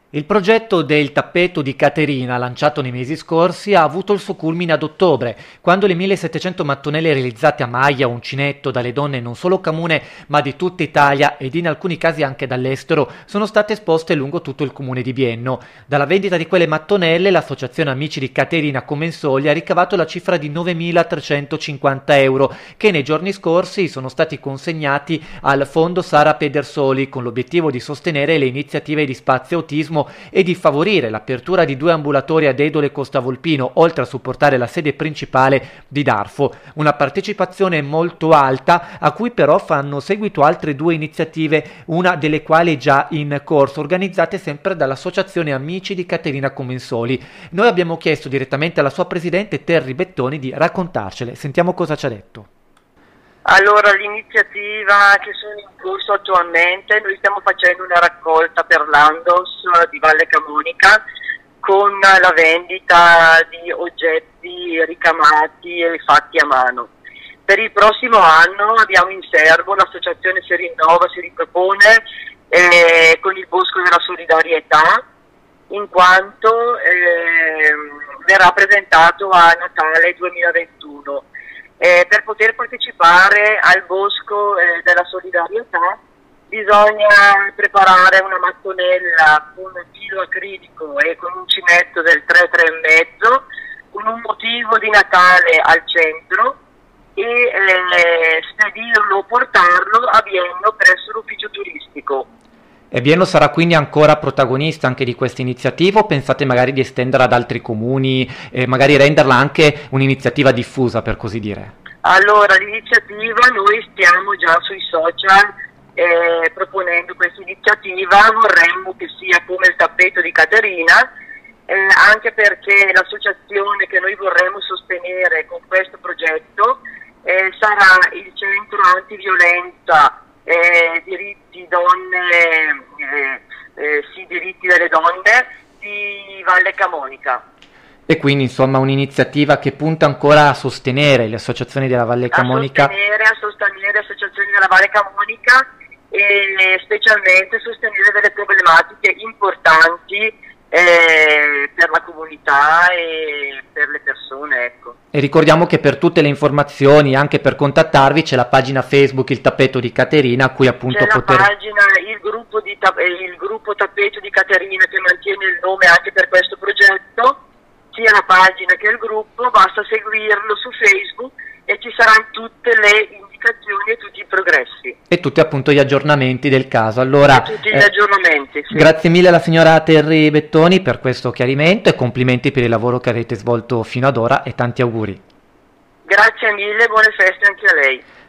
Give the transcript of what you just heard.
Il progetto del tappeto di Caterina, lanciato nei mesi scorsi, ha avuto il suo culmine ad ottobre, quando le 1700 mattonelle realizzate a maglia o uncinetto dalle donne non solo comune, ma di tutta Italia ed in alcuni casi anche dall'estero, sono state esposte lungo tutto il comune di Bienno. Dalla vendita di quelle mattonelle, l'associazione Amici di Caterina Comensoli ha ricavato la cifra di 9.350 euro, che nei giorni scorsi sono stati consegnati al Fondo Sara Pedersoli, con l'obiettivo di sostenere le iniziative di Spazio Autismo e di favorire l'apertura di 2 ambulatori ad Edole e Costa Volpino, oltre a supportare la sede principale di Darfo. Una partecipazione molto alta, a cui però fanno seguito altre 2 iniziative, una delle quali già in corso, organizzate sempre dall'associazione Amici di Caterina Comensoli. Noi abbiamo chiesto direttamente alla sua presidente Terry Bettoni di raccontarcele. Sentiamo cosa ci ha detto. Allora, l'iniziativa che sono in corso attualmente, noi stiamo facendo una raccolta per l'Andos di Valle Camonica con la vendita di oggetti ricamati e fatti a mano. Per il prossimo anno abbiamo in serbo, l'associazione si rinnova, si ripropone con il Bosco della Solidarietà, in quanto verrà presentato a Natale 2021. Per poter partecipare al Bosco della Solidarietà bisogna preparare una mattonella con un filo acrilico e con un uncinetto del 3,5, con un motivo di Natale al centro e spedirlo o portarlo a Bienno presso l'ufficio turistico. E Bienno sarà quindi ancora protagonista anche di questa iniziativa, o pensate magari di estenderla ad altri comuni e magari renderla anche un'iniziativa diffusa, per così dire? Allora, l'iniziativa, noi stiamo già sui social proponendo questa iniziativa, vorremmo che sia come il tappeto di Caterina, anche perché l'associazione che noi vorremmo sostenere con questo progetto sarà il centro antiviolenza, diritti donne, diritti delle donne di Valle Camonica. E quindi insomma un'iniziativa che punta ancora a sostenere le associazioni della Valle Camonica. A sostenere le associazioni della Valle Camonica e specialmente sostenere delle problematiche importanti per la comunità e per le persone, ecco. E ricordiamo che per tutte le informazioni, anche per contattarvi, c'è la pagina Facebook Il Tappeto di Caterina, a cui appunto c'è la pagina, il gruppo Tappeto di Caterina, che mantiene il nome anche per questo progetto, sia la pagina che il gruppo, basta seguirlo su Facebook e ci saranno tutte le indicazioni e tutti i progressi. E tutti appunto gli aggiornamenti del caso. Allora, tutti gli aggiornamenti, sì. Grazie mille alla signora Terry Bettoni per questo chiarimento e complimenti per il lavoro che avete svolto fino ad ora e tanti auguri. Grazie mille, buone feste anche a lei.